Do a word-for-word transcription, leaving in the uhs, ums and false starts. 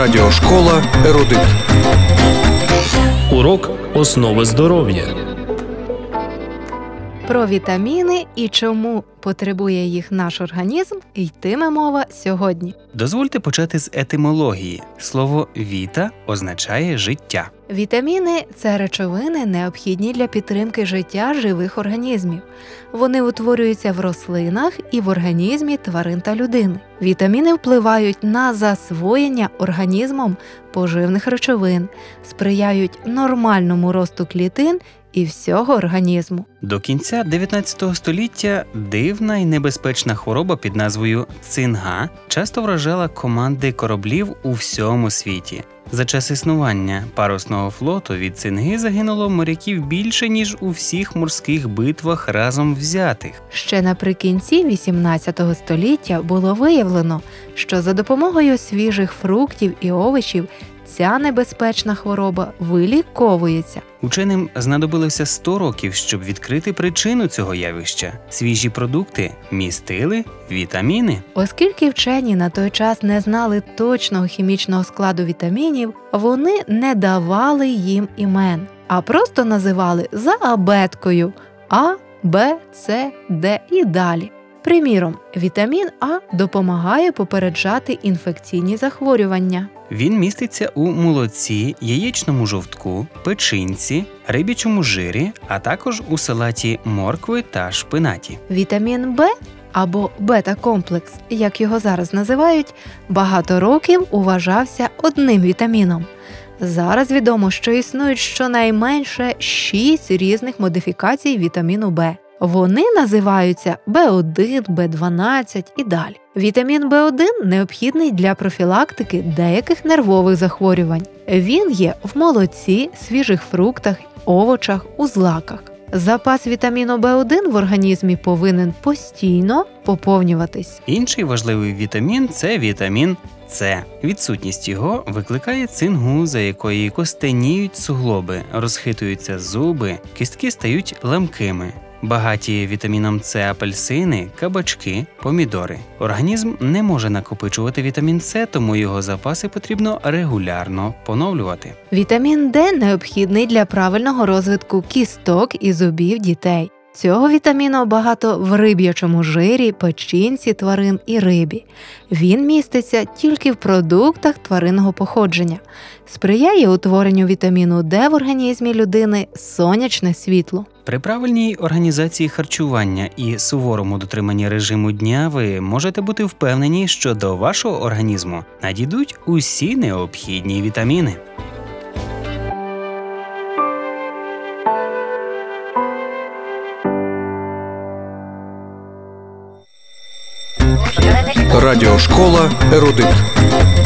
Радіошкола «Ерудит». Урок «Основи здоров'я». Про вітаміни і чому потребує їх наш організм йтиме мова сьогодні. Дозвольте почати з етимології. Слово «віта» означає «життя». Вітаміни – це речовини, необхідні для підтримки життя живих організмів. Вони утворюються в рослинах і в організмі тварин та людини. Вітаміни впливають на засвоєння організмом поживних речовин, сприяють нормальному росту клітин і всього організму. До кінця дев'ятнадцятого століття дивна і небезпечна хвороба під назвою цинга часто вражала команди кораблів у всьому світі. За час існування парусного флоту від цинги загинуло моряків більше, ніж у всіх морських битвах разом взятих. Ще наприкінці вісімнадцятого століття було виявлено, що за допомогою свіжих фруктів і овочів ця небезпечна хвороба виліковується. Ученим знадобилося сто років, щоб відкрити причину цього явища. Свіжі продукти містили вітаміни. Оскільки вчені на той час не знали точного хімічного складу вітамінів, вони не давали їм імен, а просто називали за абеткою А, Б, С, Д і далі. Приміром, вітамін А допомагає попереджати інфекційні захворювання. Він міститься у молоці, яєчному жовтку, печінці, риб'ячому жирі, а також у салаті моркви та шпинаті. Вітамін Б або бета-комплекс, як його зараз називають, багато років вважався одним вітаміном. Зараз відомо, що існують щонайменше шість різних модифікацій вітаміну Б. Вони називаються Б один, Б дванадцять і далі. Вітамін Б один необхідний для профілактики деяких нервових захворювань. Він є в молоці, свіжих фруктах, овочах, у злаках. Запас вітаміну Б один в організмі повинен постійно поповнюватись. Інший важливий вітамін – це вітамін С. Відсутність його викликає цингу, за якої костеніють суглоби, розхитуються зуби, кістки стають ламкими. Багаті вітаміном С апельсини, кабачки, помідори. Організм не може накопичувати вітамін С, тому його запаси потрібно регулярно поновлювати. Вітамін Д необхідний для правильного розвитку кісток і зубів дітей. Цього вітаміну багато в риб'ячому жирі, печінці тварин і рибі. Він міститься тільки в продуктах тваринного походження. Сприяє утворенню вітаміну Д в організмі людини сонячне світло. При правильній організації харчування і суворому дотриманні режиму дня ви можете бути впевнені, що до вашого організму надійдуть усі необхідні вітаміни. Радіошкола «Ерудит».